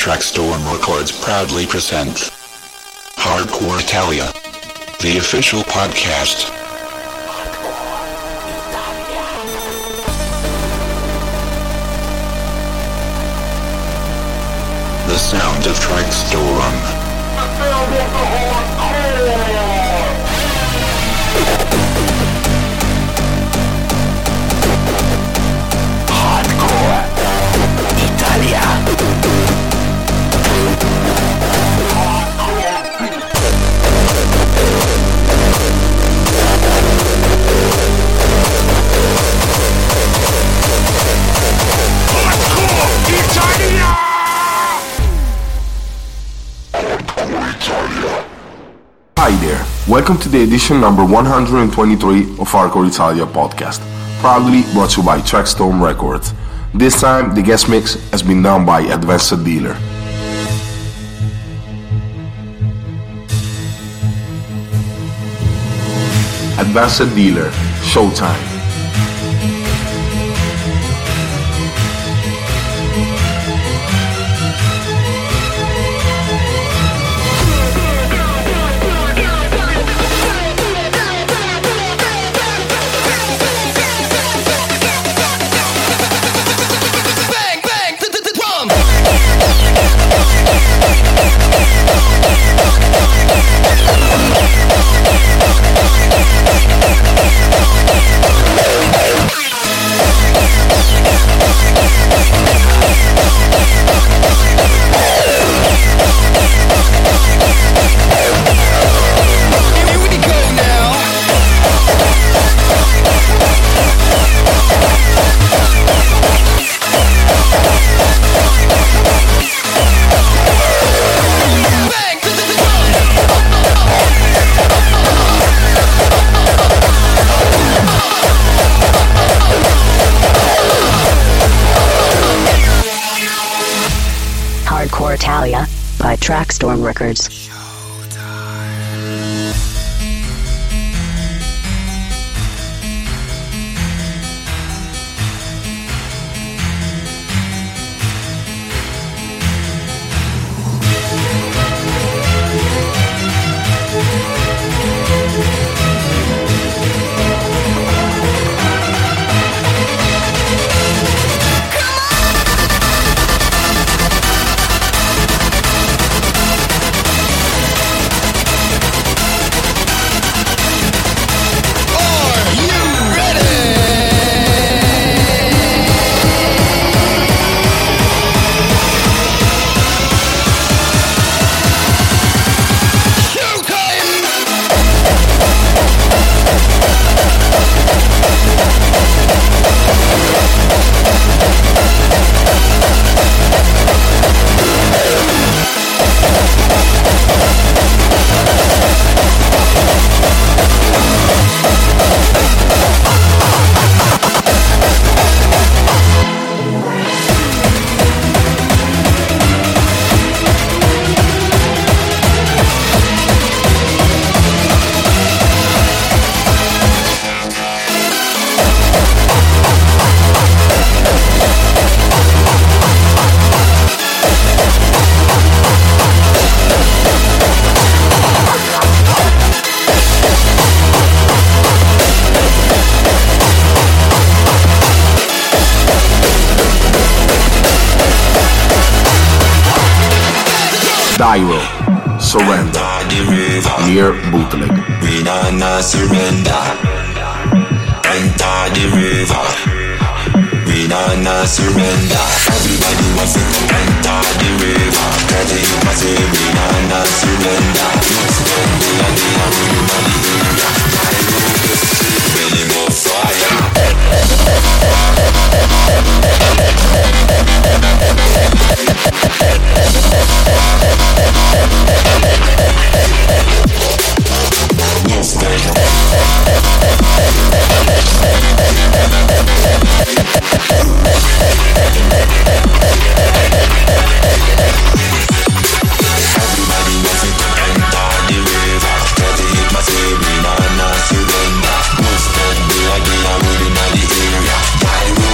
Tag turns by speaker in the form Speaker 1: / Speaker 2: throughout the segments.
Speaker 1: Trackstorm Records proudly presents Hardcore Italia, the official podcast. The sound of Trackstorm.
Speaker 2: The sound of the hardcore! Hardcore Italia.
Speaker 3: Hi there, welcome to the edition number 123 of Hardcore Italia podcast, proudly brought to you by Trackstorm Records. This time, the guest mix has been done by Advanced Dealer. Advanced Dealer, Showtime.
Speaker 4: Hardcore Italia by Trackstorm Records.
Speaker 3: Dyro, Surrender, near bootleg.
Speaker 5: We not surrender. Enter the river. We not surrender. Everybody wants to enter the river. Can't you pass it? We not surrender. Spend the idea, we not the area. Really more fire. Surrender. Most of the idea, we not the area.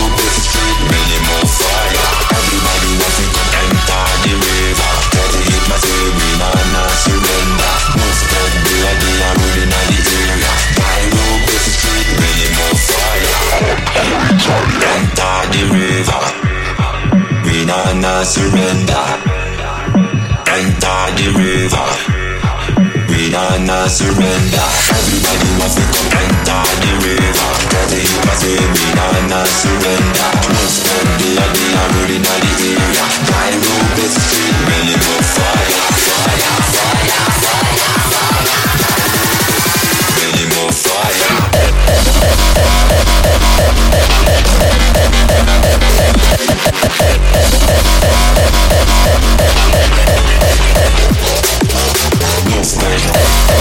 Speaker 5: not surrender. Enter the river. We not surrender. Everybody wants to come enter the river. Tell the youth I say we not surrender. Once them they are rolling out the area. Wide open street, ready for fire, fire, fire, fire, fire. Ready for fire. No smash.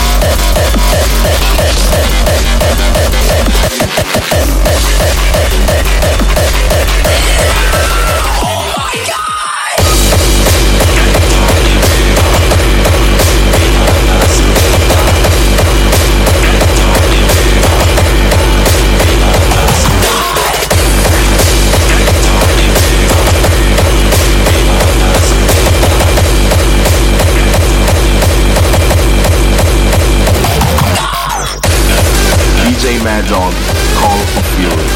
Speaker 3: DJ Mad Dog, Call of Fury.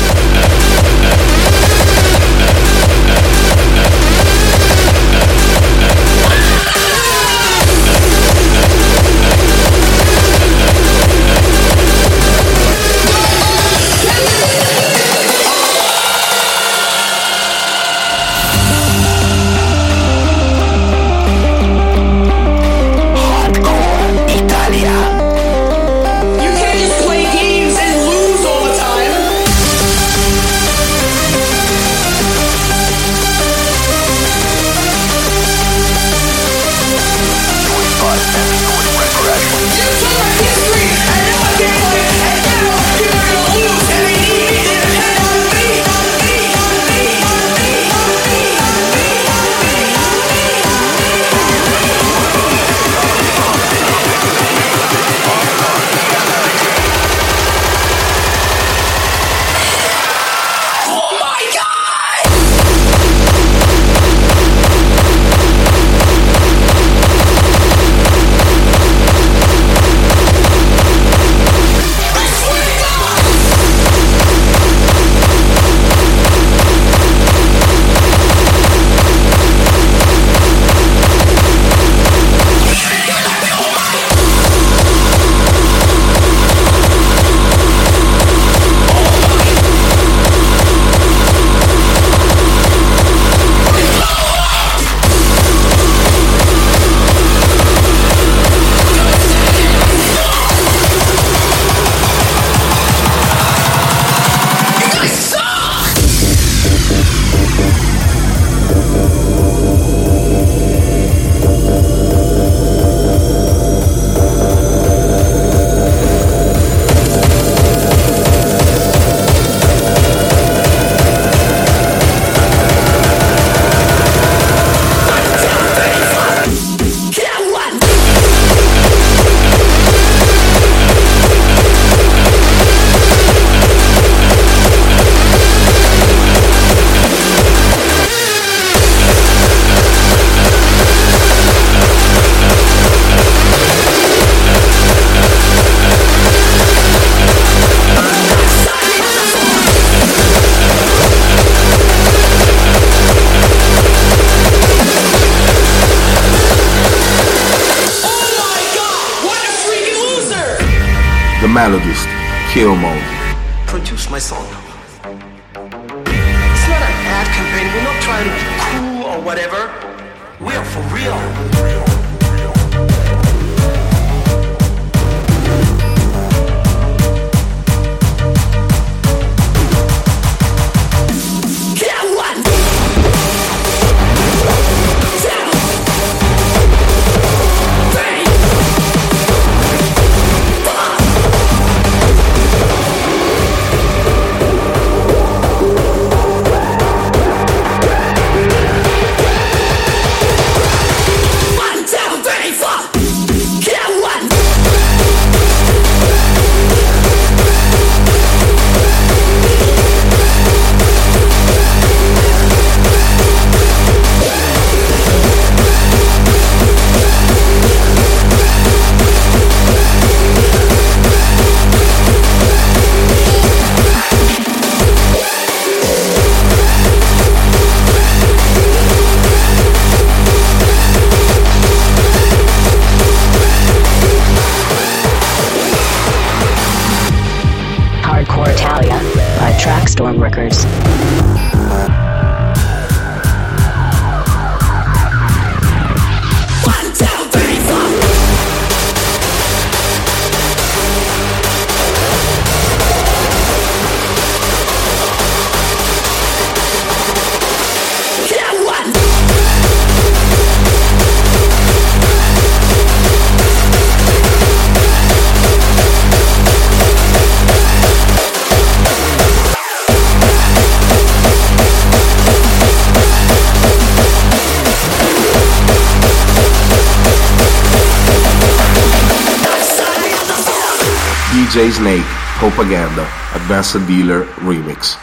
Speaker 3: The Melodist, Kill Mode.
Speaker 6: Produce my song. It's not an ad campaign. We're not trying to be cool or whatever. We are for real.
Speaker 5: One,
Speaker 3: DJ Snake, Propaganda, Advanced Dealer Remix.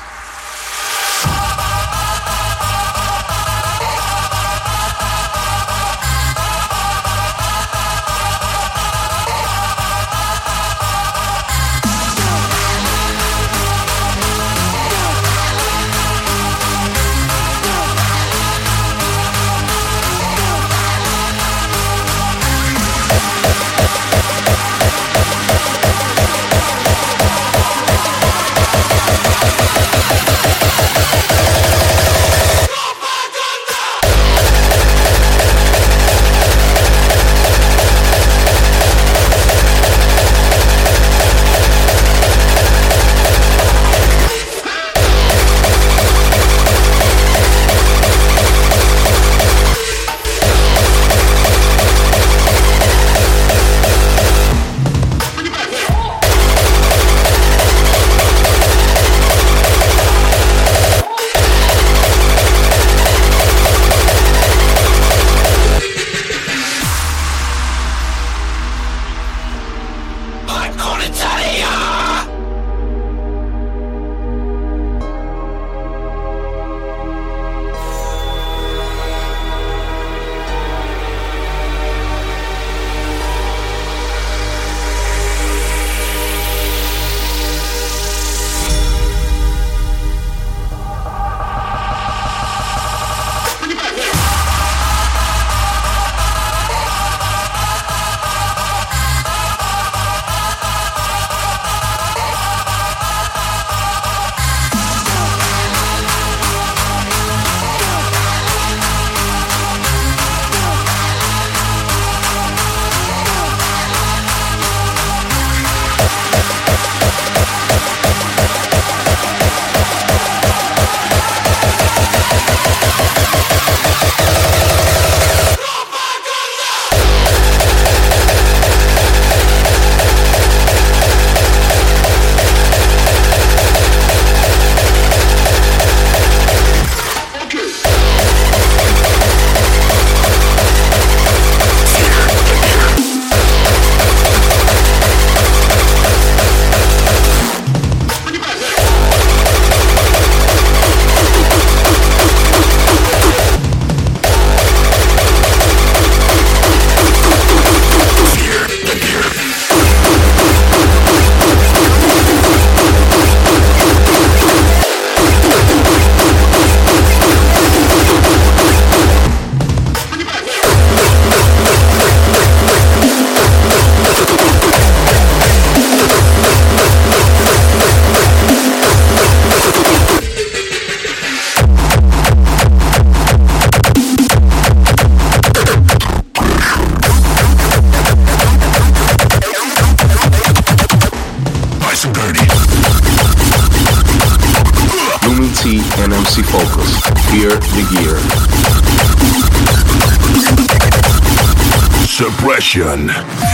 Speaker 3: and MC Focus. Fear the Gear. Suppression.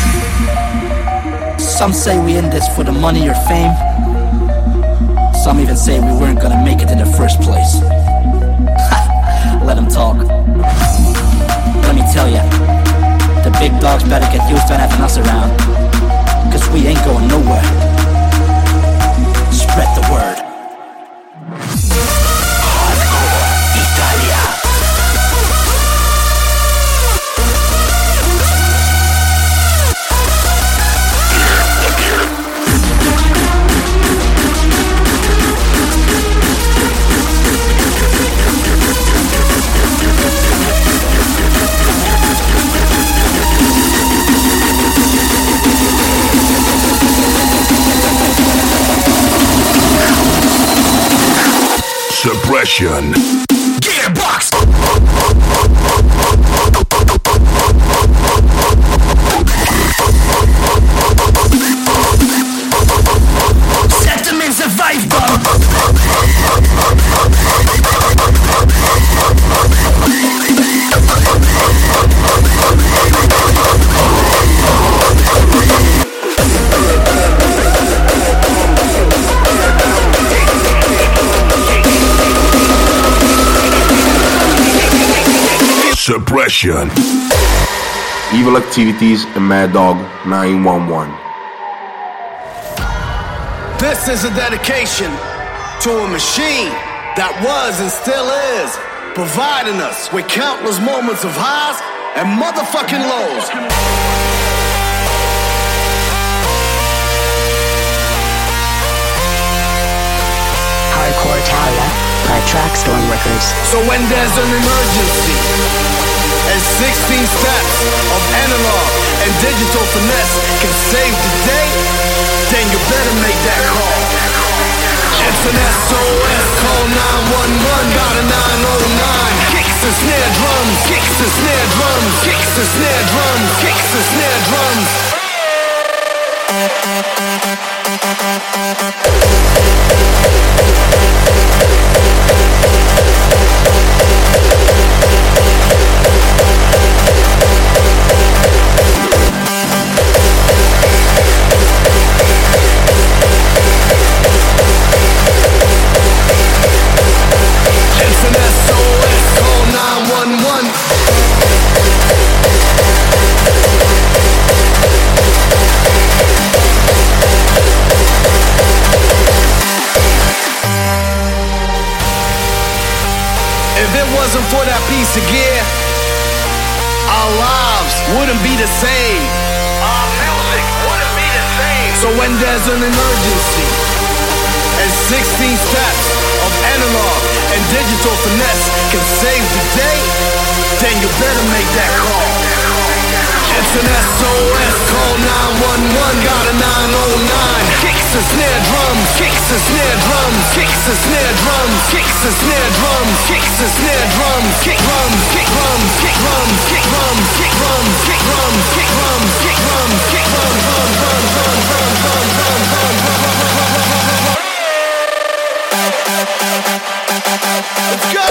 Speaker 7: Some say we in this for the money or fame. Some even say we weren't gonna make it in the first place. Let them talk. Let me tell ya, the big dogs better get used to having us around, 'cause we ain't going nowhere. Spread the word. Hardcore Italia.
Speaker 3: Suppression. Gearbox.
Speaker 7: Set them in survival.
Speaker 3: Suppression. Evil Activities and Mad Dog 911.
Speaker 8: This is a dedication to a machine that was and still is providing us with countless moments of highs and motherfucking lows.
Speaker 4: Hardcore Italia by Trackstorm Records.
Speaker 8: So when there's an emergency and 16 steps of analog and digital finesse can save the day, then you better make that call. It's an SOS, call 911, got a 909. Kicks and snare drums, kicks and snare drums, kicks and snare drums, kicks and snare drums. It's an SOS, call 911. If it wasn't for that piece of gear, our lives wouldn't be the same. Our music wouldn't be the same. So when there's an emergency and 16 steps of analog and digital finesse can save the day, then you better make that call. It's an SOS, call 911, got a 909. Kicks and snare drums, kicks and snare drums, kicks and snare drums, kicks and snare drums, kicks and snare drums, kick drums, kick drums, kick drums, kick drums, kick drums, kick drums, kick drums, kick drums, kick drums, drum, drum, drum, drum, drum, drum, drum, drum. Let's go!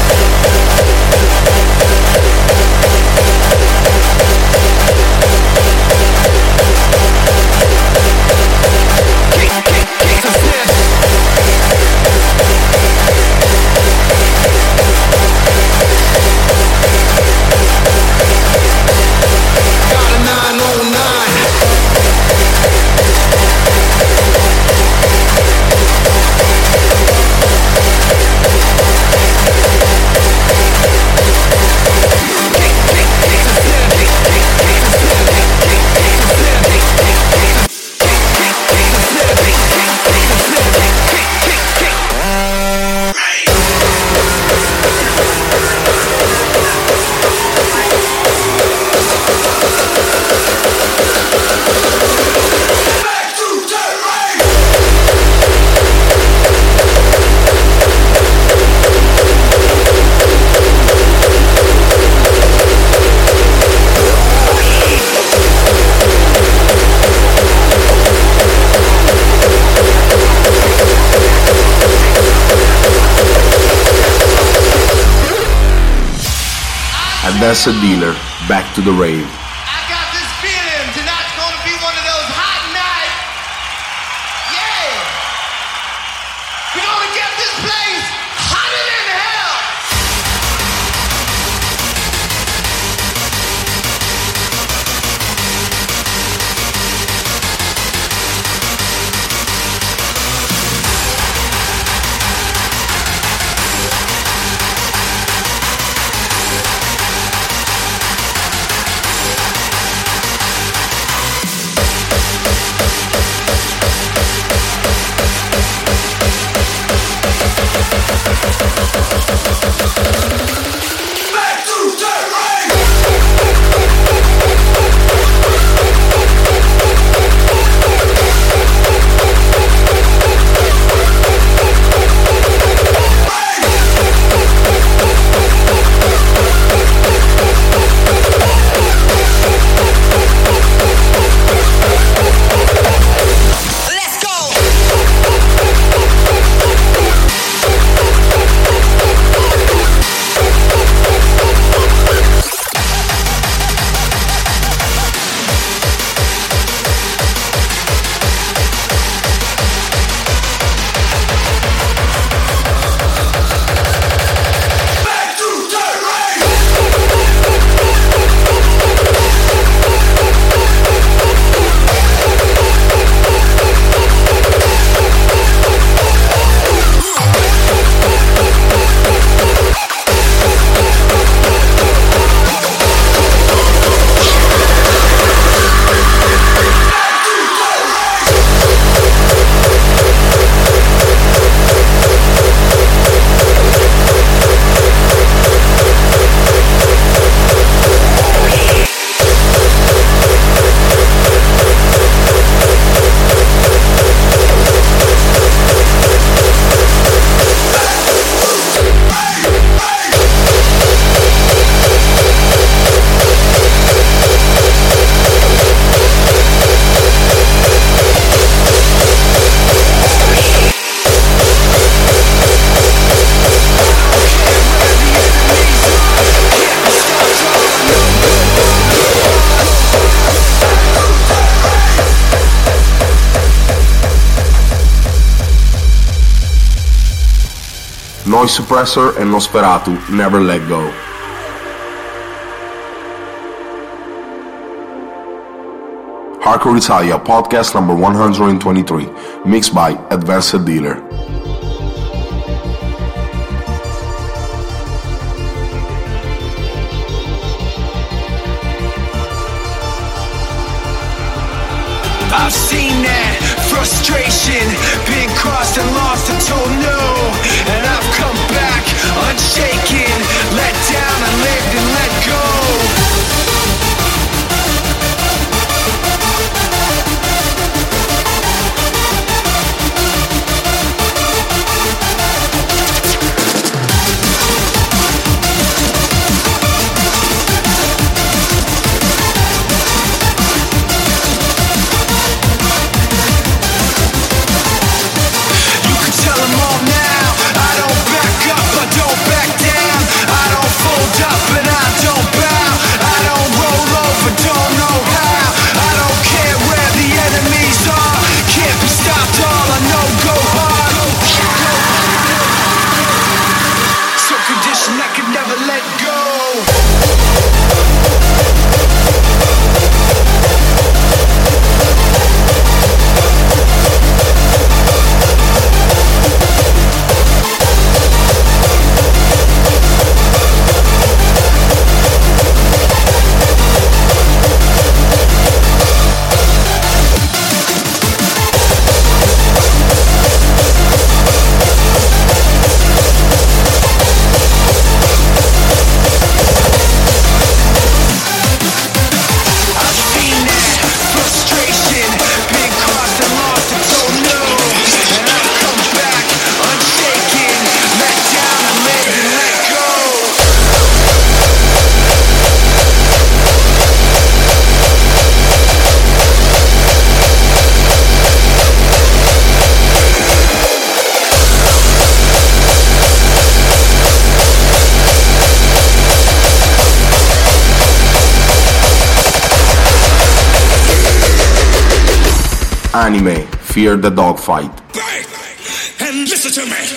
Speaker 3: That's a dealer, back to the rave.
Speaker 9: I got this feeling tonight's gonna be one of those hot nights. Yeah! We're gonna get this place hotter than hell!
Speaker 3: Noise Suppressor and Nosferatu, Never Let Go. Hardcore Italia, podcast number 123, mixed by Advanced Dealer.
Speaker 10: I've seen that frustration, been crossed and lost and told no, and I've come back unshaken, let down and lived and let go.
Speaker 3: Anime, Fear the Dogfight.
Speaker 10: And listen to me.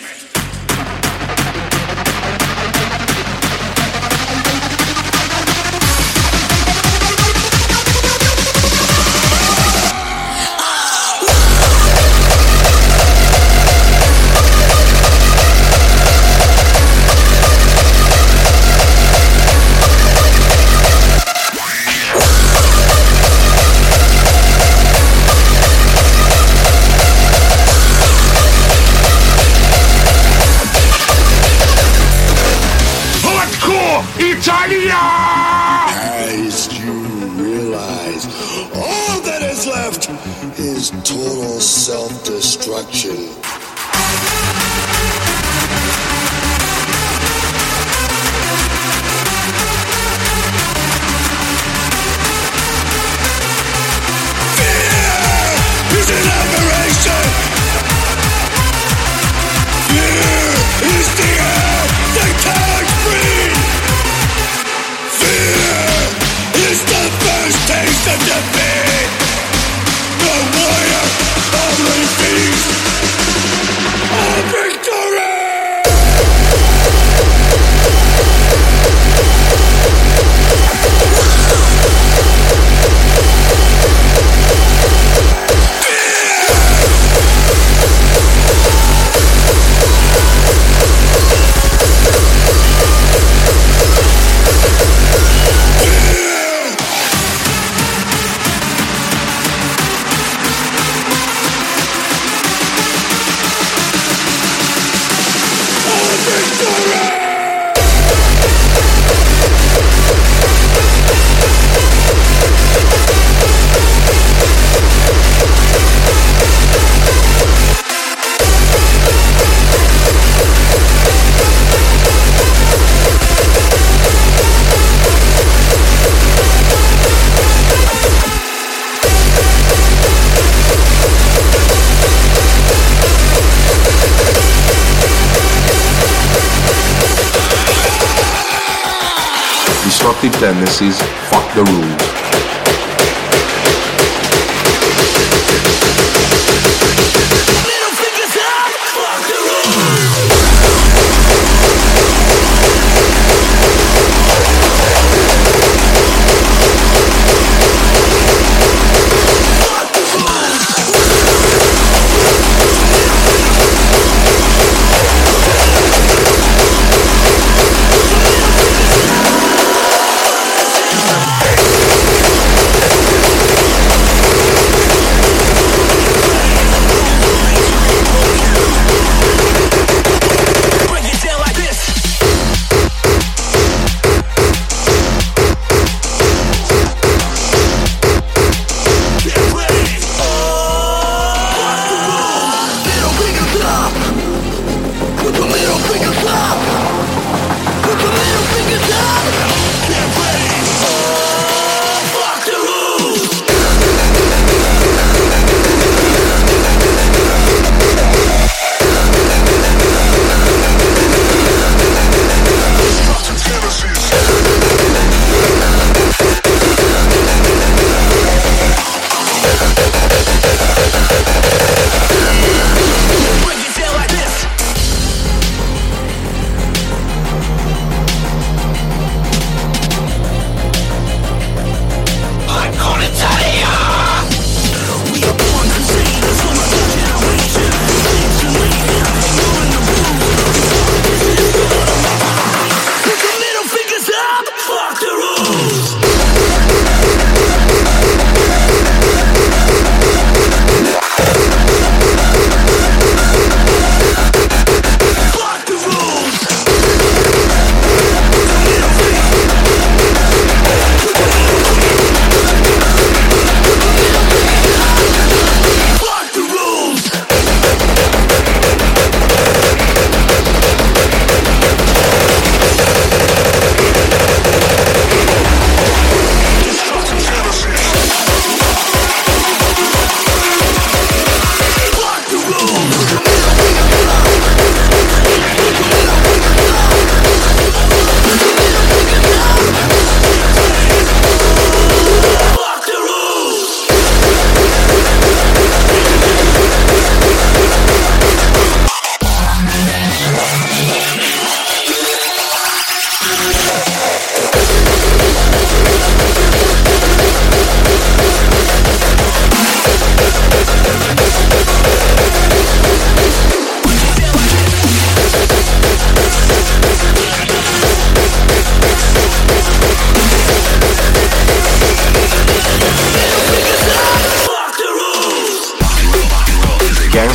Speaker 2: As you realize, all that is left is total self-destruction. Fear is an aberration. Fear is the air that can't breathe. It's the first taste of defeat. The warrior only feast of victory.
Speaker 3: Destructive tendencies, fuck the rules.
Speaker 10: Little fingers up, fuck the rules.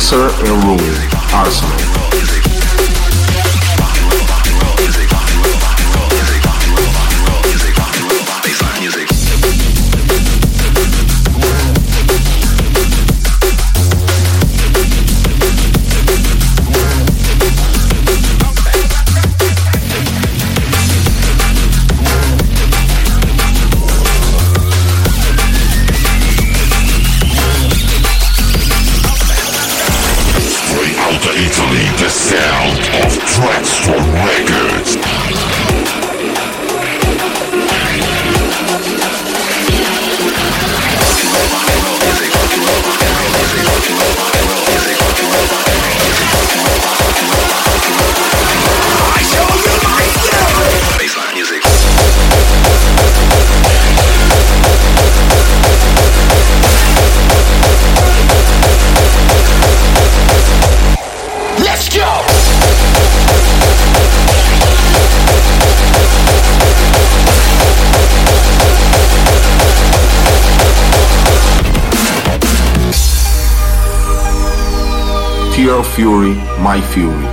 Speaker 3: Mixer and Ruin, Arsenal.
Speaker 1: Italy, the sound of Trackstorm Records.
Speaker 2: I show you my skill. Baseline music. Let's go!
Speaker 3: Tear of Fury, My Fury.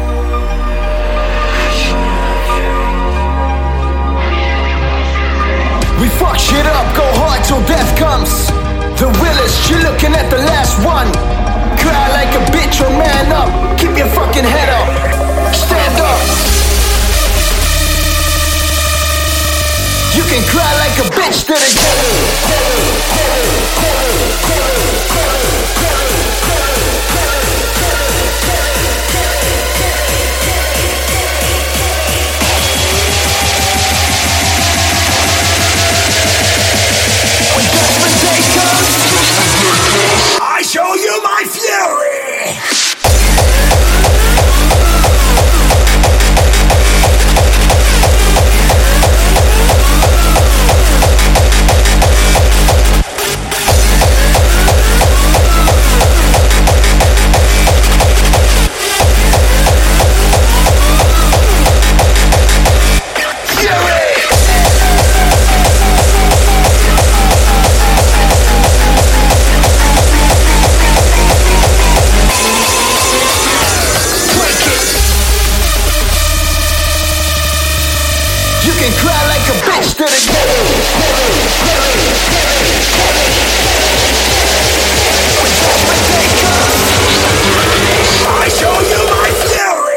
Speaker 10: We fuck shit up, go hard till death comes. The realest, you're looking at the last one. Cry like a bitch or man up. Keep your fucking head up. Stand up. You can cry like a bitch to the when Judgment Day comes,
Speaker 2: I show you my fury.
Speaker 10: you can cry like a bitch to the when Judgment Day comes,
Speaker 2: I show you my fury.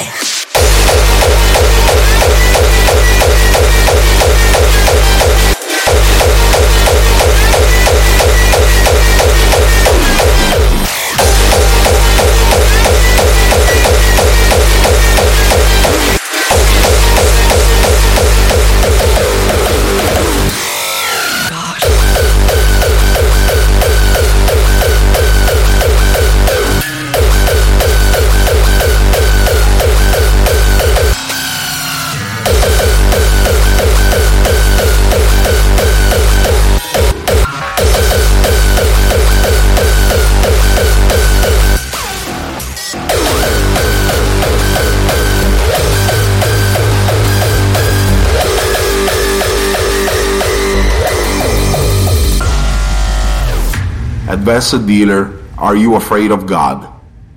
Speaker 3: Advanced Dealer, Are You Afraid of God?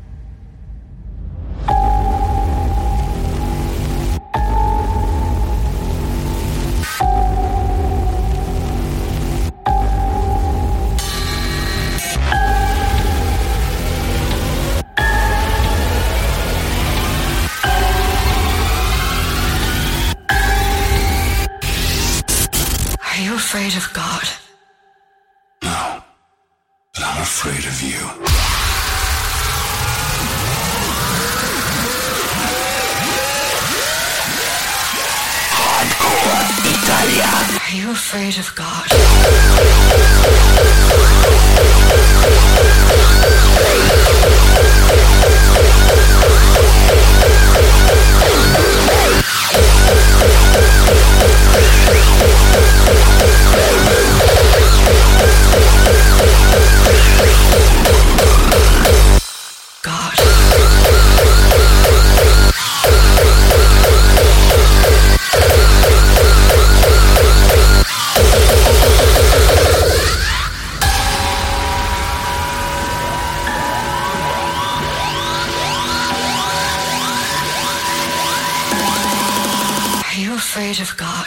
Speaker 11: Are you afraid of God?
Speaker 1: No, but I'm afraid of you.
Speaker 11: Hardcore Italia. Are you afraid of God? afraid of God?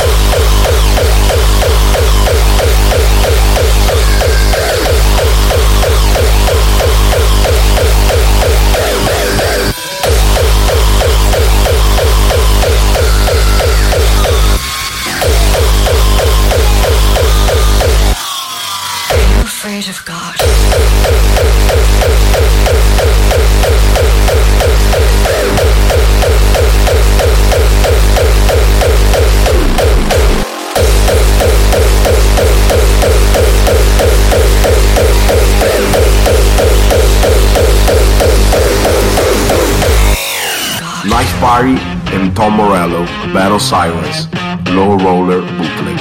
Speaker 11: Afraid of God.
Speaker 3: Knife Party and Tom Morello, Battle Sirens, Low Roller Bootleg.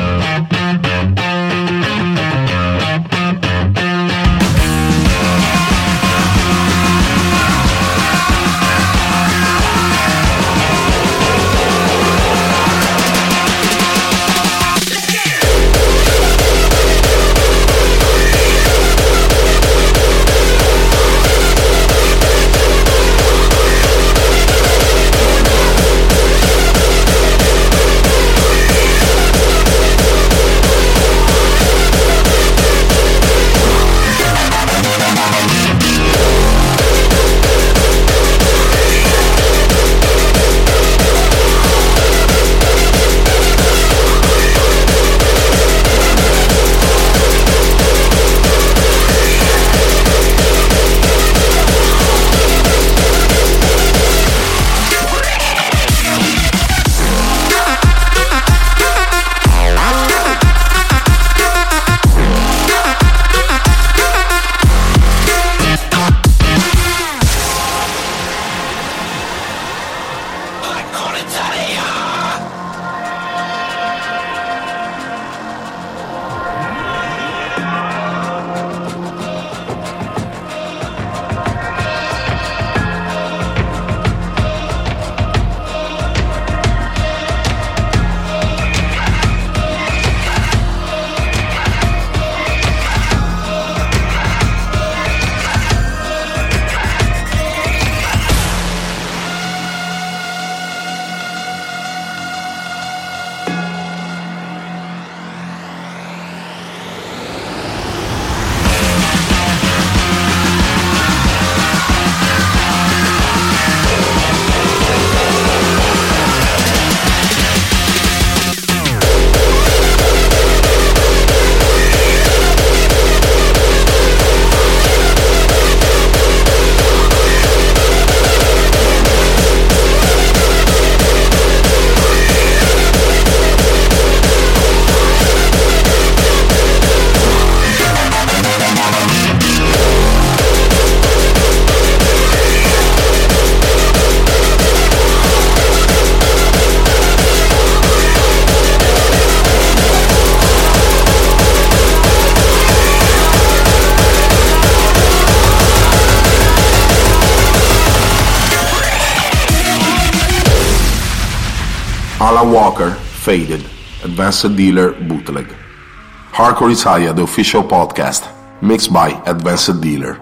Speaker 3: Alan Walker, Faded, Advanced Dealer Bootleg. Hardcore Italia, the official podcast, mixed by Advanced Dealer.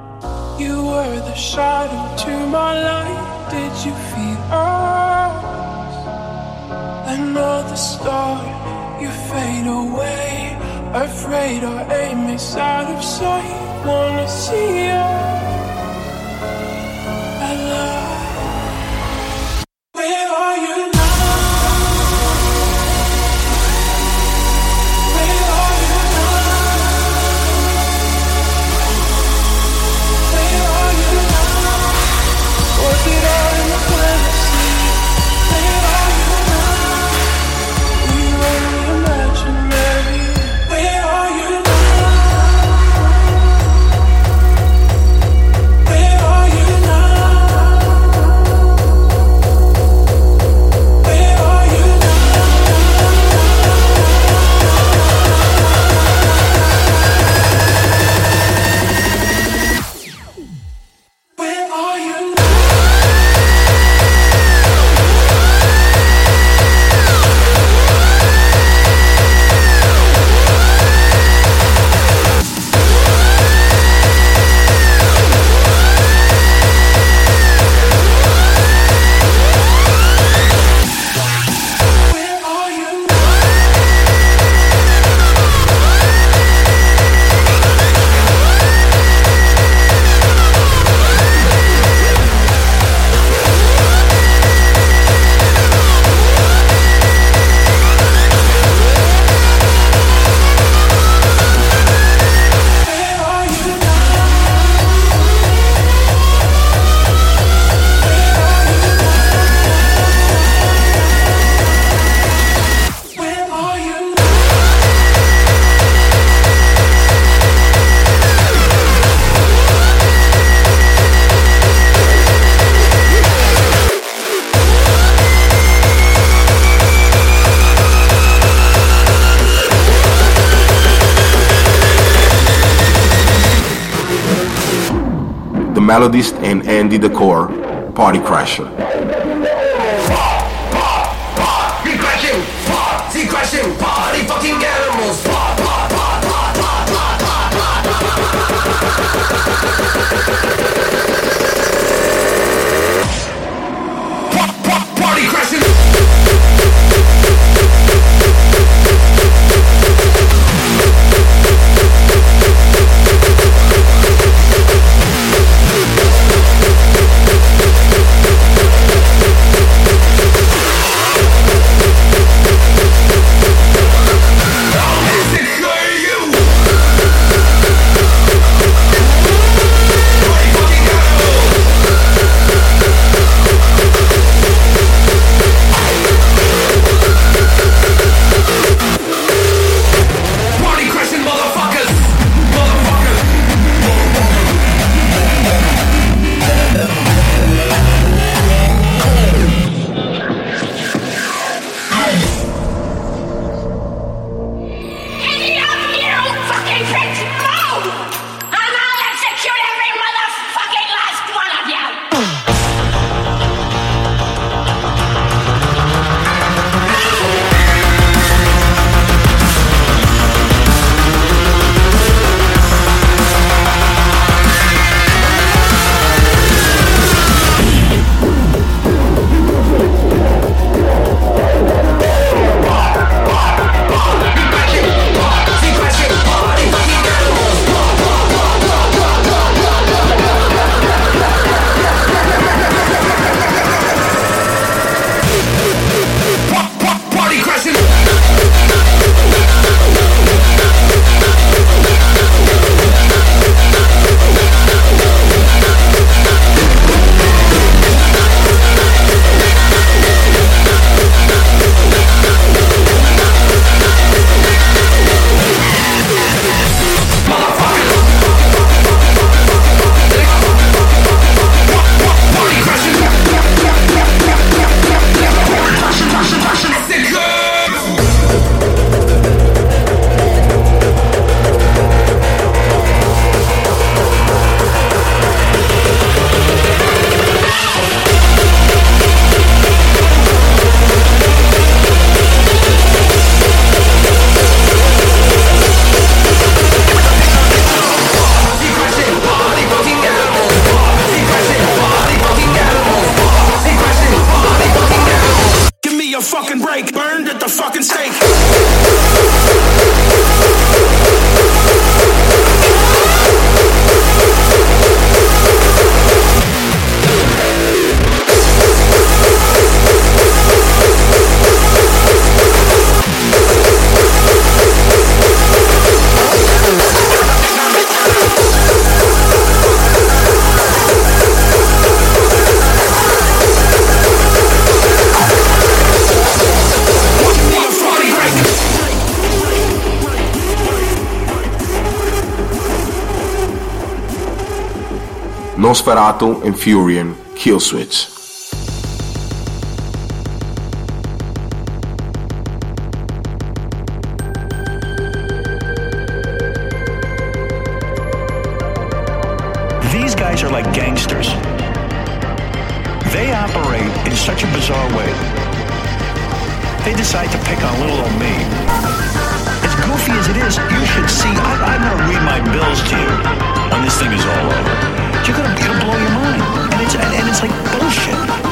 Speaker 12: You were the shadow to my light, did you feel us? Another star, you fade away, afraid our aim is out of sight, wanna see you alive. Where are you now?
Speaker 2: Where are you now?
Speaker 3: melodist and Andy Decor, Party Crasher.
Speaker 2: Party crashing, party fucking animals. Party crashing.
Speaker 3: Nosferatu and Furion, Killswitch.
Speaker 13: These guys are like gangsters. They operate in such a bizarre way. They decide to pick on little old me. As goofy as it is, you should see. I'm gonna read my bills to you when this thing is all over. It'll blow your mind, and it's like bullshit.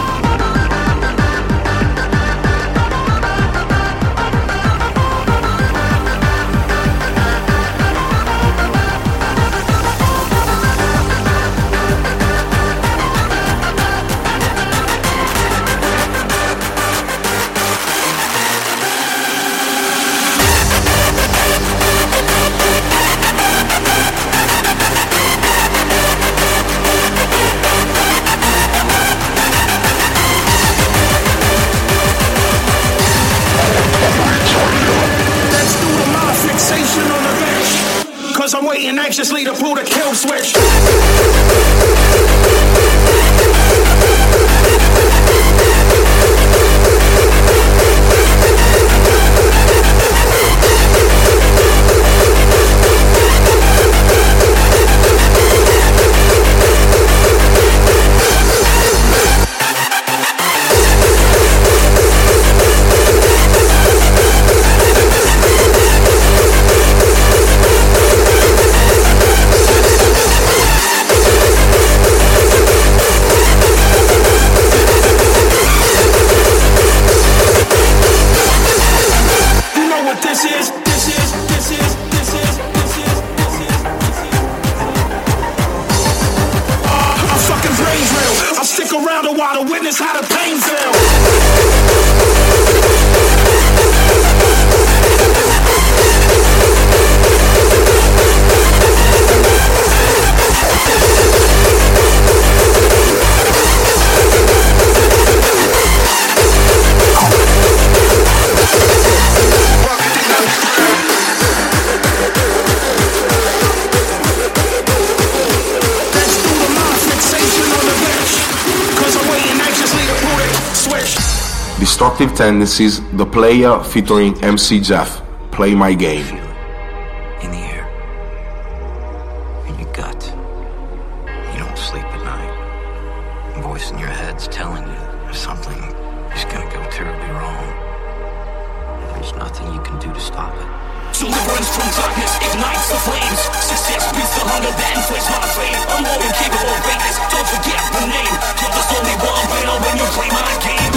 Speaker 2: I'm waiting anxiously to pull the kill switch.
Speaker 3: Destructive Tendencies, The Player featuring MC Jeff, Play My Game.
Speaker 14: In the air, in your gut. You don't sleep at night. A voice in your head's telling you there's something is gonna go terribly wrong. There's nothing you can do to stop it.
Speaker 15: Deliverance from darkness ignites the flames. Success beats the hunger that inflates my flame. I'm more than capable of greatness. Don't forget the name. You're the only one winner when you play my game.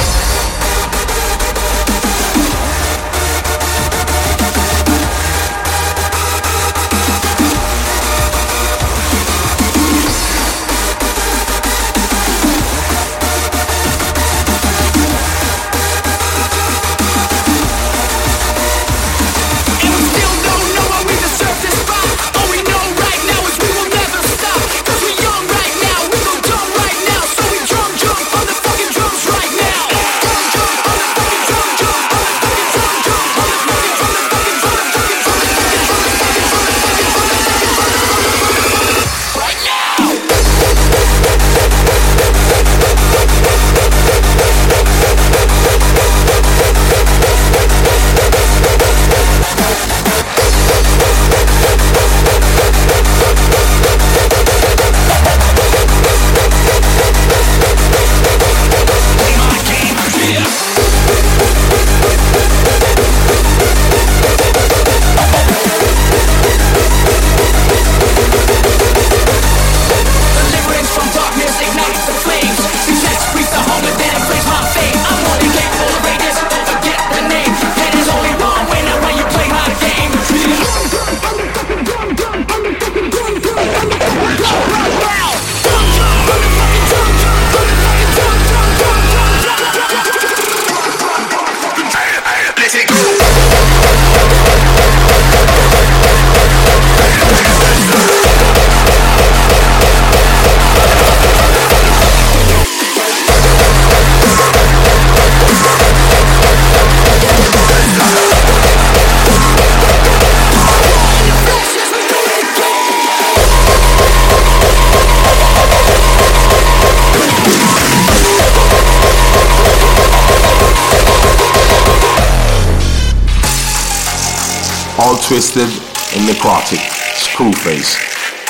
Speaker 3: All Twisted and Necrotic, Screwface.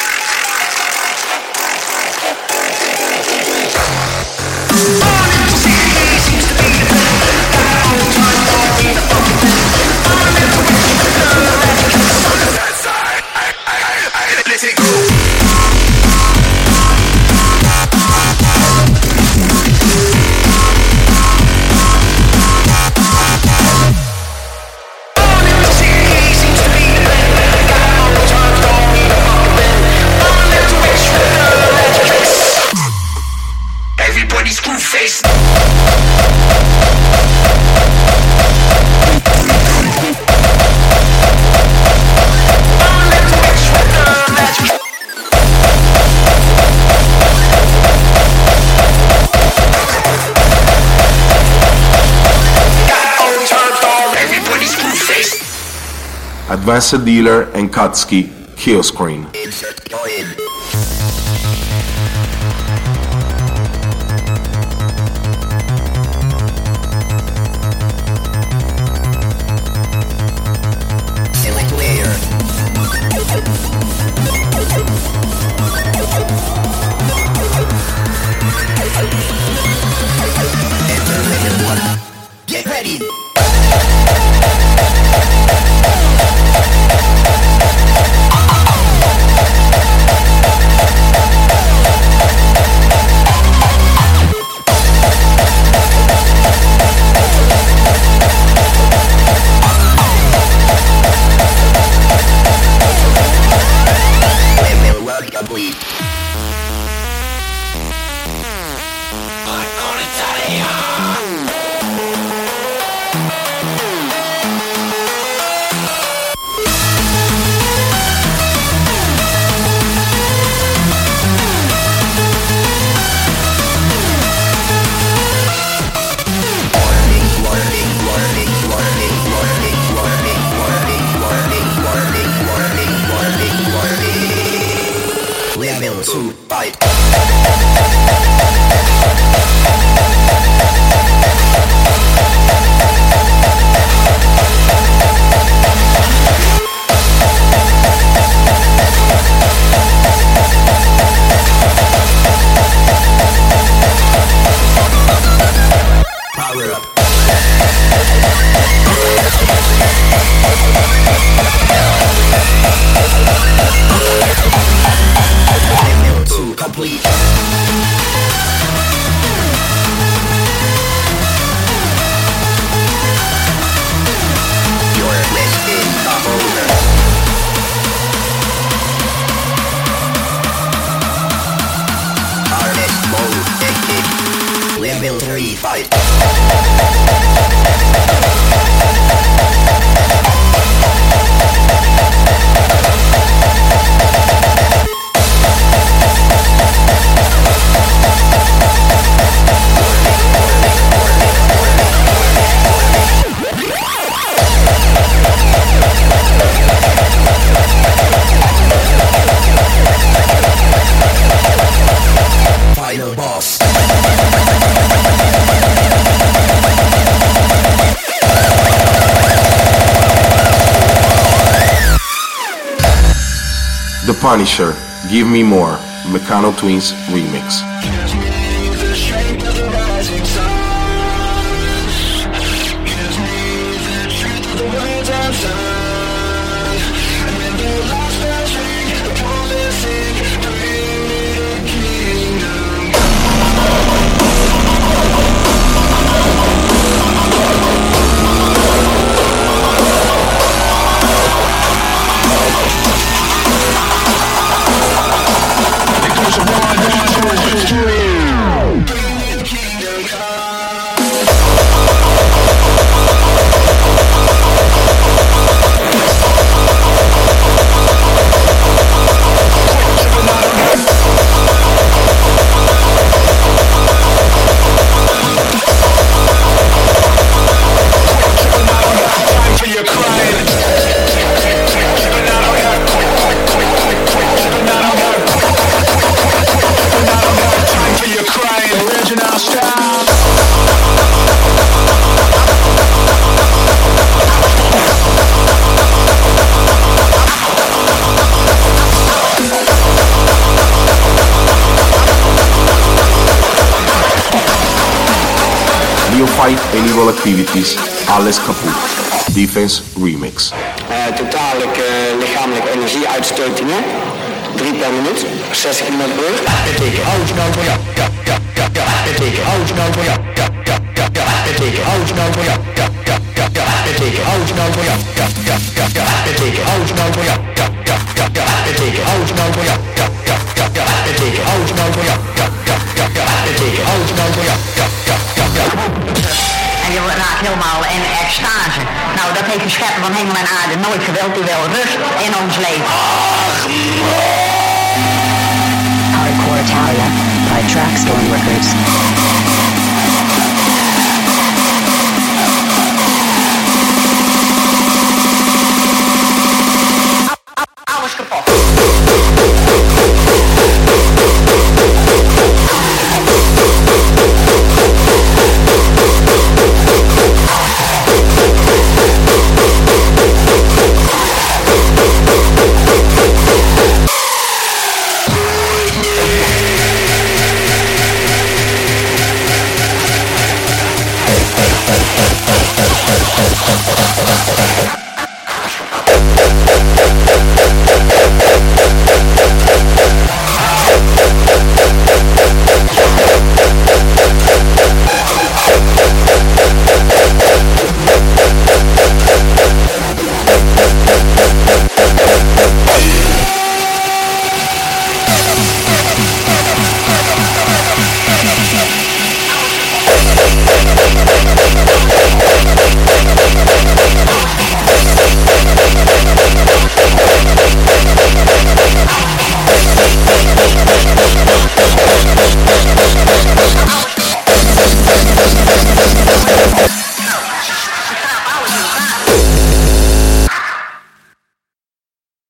Speaker 3: Advanced Dealer and Katsuki, Kill Screen.
Speaker 16: Get ready! Level 2, fight.
Speaker 3: Punisher, Give Me More, Meccano Twins remix. Fight Illegal Activities, Alles Kaput, Defense Remix.
Speaker 17: Totale lichamelijke energieuitstotingen, 3 per minuut, 60 km per uur. Betekent houtnoten, ja. Betekent houtnoten, ja. Betekent houtnoten, ja. Betekent houtnoten, ja. Betekent houtnoten, ja. Betekent houtnoten, ja. Betekent houtnoten, ja. Betekent houtnoten, ja.
Speaker 18: En je raakt helemaal in extase. Nou, dat heeft de schepper van hemel en aarde nooit gewild. Die wil rust in ons leven.
Speaker 4: Hardcore Italia by Trackstorm Records.